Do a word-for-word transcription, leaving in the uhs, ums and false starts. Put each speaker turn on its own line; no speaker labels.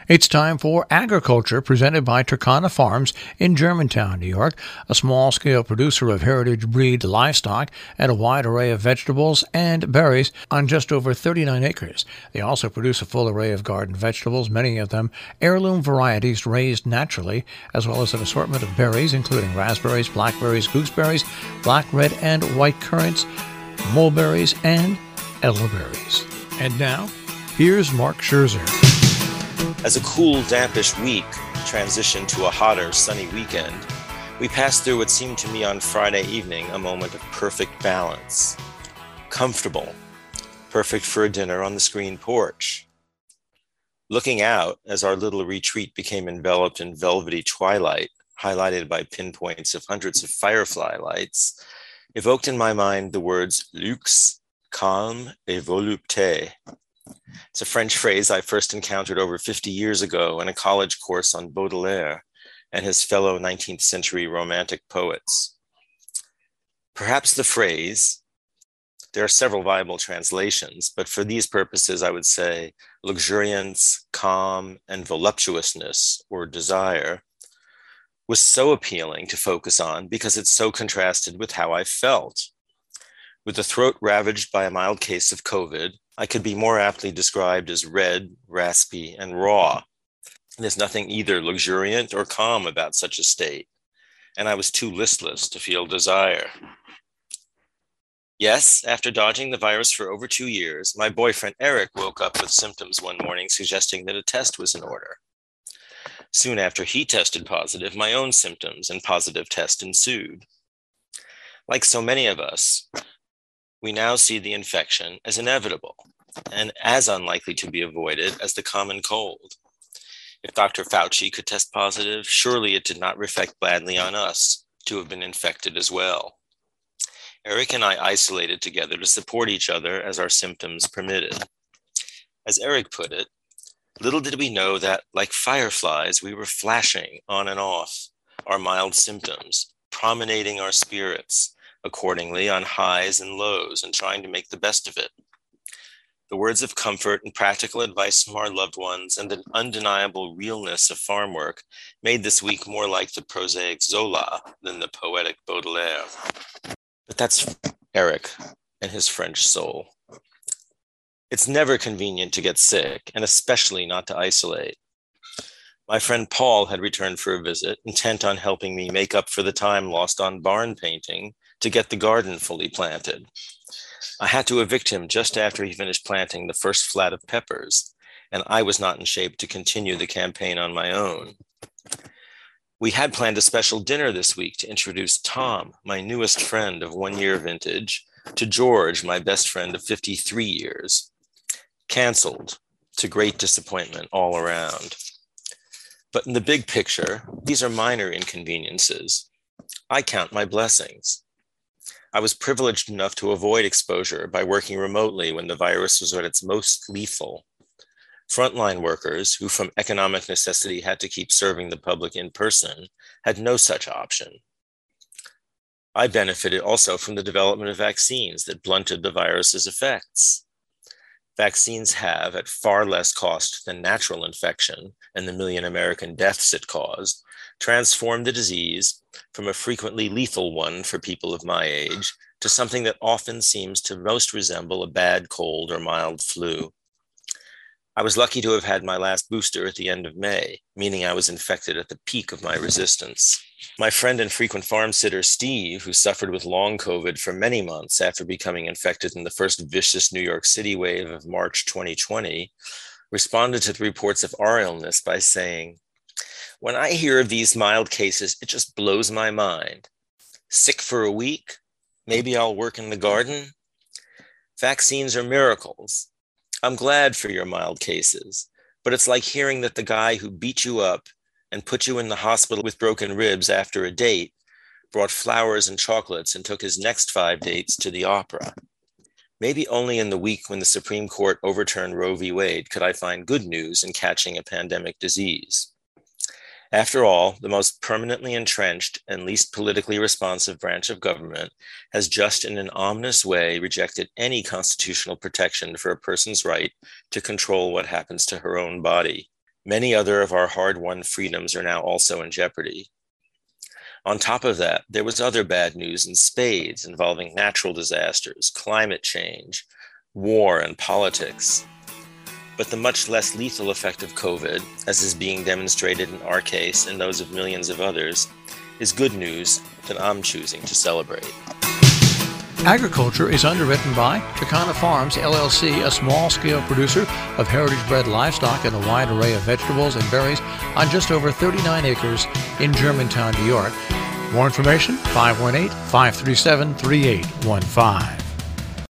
It's time for Agriculture, presented by Turkana Farms in Germantown, New York, a small-scale producer of heritage breed livestock and a wide array of vegetables and berries on just over thirty-nine acres. They also produce a full array of garden vegetables, many of them heirloom varieties raised naturally, as well as an assortment of berries, including raspberries, blackberries, gooseberries, black, red, and white currants, mulberries, and elderberries. And now, here's Mark Scherzer.
As a cool, dampish week transitioned to a hotter, sunny weekend, we passed through what seemed to me on Friday evening a moment of perfect balance. Comfortable, perfect for a dinner on the screen porch. Looking out as our little retreat became enveloped in velvety twilight, highlighted by pinpoints of hundreds of firefly lights, evoked in my mind the words luxe, calme et volupté. It's a French phrase I first encountered over fifty years ago in a college course on Baudelaire and his fellow nineteenth century romantic poets. Perhaps the phrase, there are several viable translations, but for these purposes I would say luxuriance, calm, and voluptuousness, or desire, was so appealing to focus on because it so contrasted with how I felt. With the throat ravaged by a mild case of COVID, I could be more aptly described as red, raspy, and raw. There's nothing either luxuriant or calm about such a state, and I was too listless to feel desire. Yes, after dodging the virus for over two years, my boyfriend Eric woke up with symptoms one morning suggesting that a test was in order. Soon after he tested positive, my own symptoms and positive test ensued. Like so many of us, we now see the infection as inevitable and as unlikely to be avoided as the common cold. If Doctor Fauci could test positive, surely it did not reflect badly on us to have been infected as well. Eric and I isolated together to support each other as our symptoms permitted. As Eric put it, little did we know that, like fireflies, we were flashing on and off our mild symptoms, promenading our spirits accordingly on highs and lows and trying to make the best of it. The words of comfort and practical advice from our loved ones and the undeniable realness of farm work made this week more like the prosaic Zola than the poetic Baudelaire. But that's Eric and his French soul. It's never convenient to get sick, and especially not to isolate. My friend Paul had returned for a visit, intent on helping me make up for the time lost on barn painting to get the garden fully planted. I had to evict him just after he finished planting the first flat of peppers, and I was not in shape to continue the campaign on my own. We had planned a special dinner this week to introduce Tom, my newest friend of one year vintage, to George, my best friend of fifty-three years. Canceled, to great disappointment all around. But in the big picture, these are minor inconveniences. I count my blessings. I was privileged enough to avoid exposure by working remotely when the virus was at its most lethal. Frontline workers, who from economic necessity had to keep serving the public in person, had no such option. I benefited also from the development of vaccines that blunted the virus's effects. Vaccines have, at far less cost than natural infection and the million American deaths it caused, transformed the disease from a frequently lethal one for people of my age to something that often seems to most resemble a bad cold or mild flu. I was lucky to have had my last booster at the end of May, meaning I was infected at the peak of my resistance. My friend and frequent farm sitter, Steve, who suffered with long COVID for many months after becoming infected in the first vicious New York City wave of March twenty twenty, responded to the reports of our illness by saying, "When I hear of these mild cases, it just blows my mind. Sick for a week? Maybe I'll work in the garden? Vaccines are miracles. I'm glad for your mild cases, but it's like hearing that the guy who beat you up and put you in the hospital with broken ribs after a date brought flowers and chocolates and took his next five dates to the opera. Maybe only in the week when the Supreme Court overturned Roe v. Wade could I find good news in catching a pandemic disease. After all, the most permanently entrenched and least politically responsive branch of government has just in an ominous way rejected any constitutional protection for a person's right to control what happens to her own body, Many other of our hard-won freedoms are now also in jeopardy. On top of that, there was other bad news in spades involving natural disasters, climate change, war, and politics. But the much less lethal effect of COVID, as is being demonstrated in our case and those of millions of others, is good news that I'm choosing to celebrate.
Agriculture is underwritten by Turkana Farms, L L C, a small-scale producer of heritage-bred livestock and a wide array of vegetables and berries on just over thirty-nine acres in Germantown, New York. More information, five one eight, five three seven, three eight one five.